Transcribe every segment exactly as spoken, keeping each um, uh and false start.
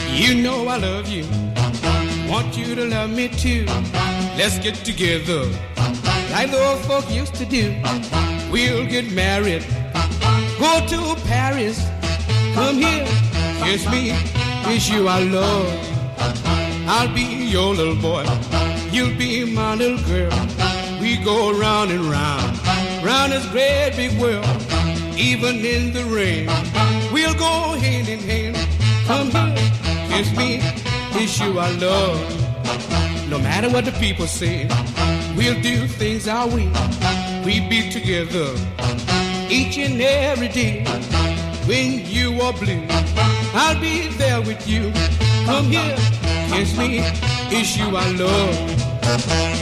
You know I love you. Want you to love me too. Let's get together like the old folk used to do. We'll get married. Go to Paris. Come here. Kiss me. Kiss you I love. I'll be your little boy. You'll be my little girl. We go round and round. Round this great big world. Even in the rain. We'll go hand in hand. Come here. Kiss me, kiss you I love. No matter what the people say, we'll do things our way. We be together each and every day. When you are blue, I'll be there with you. Come here, kiss me, kiss you I love.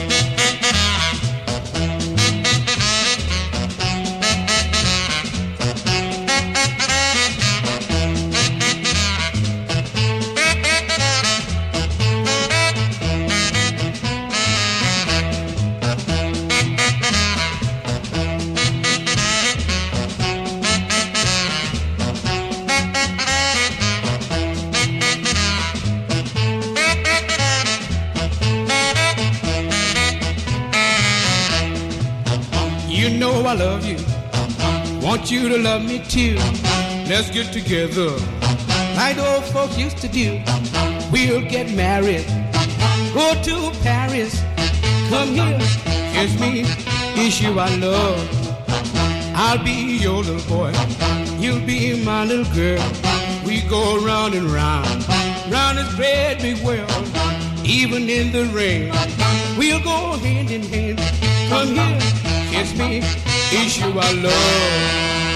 You know I love you. Want you to love me too. Let's get together like the old folks used to do. We'll get married. Go to Paris. Come here. Kiss me. Kiss you I love. I'll be your little boy. You'll be my little girl. We go round and round. Round this great big world. Even in the rain. We'll go hand in hand. Come here. Kiss me, kiss you I love.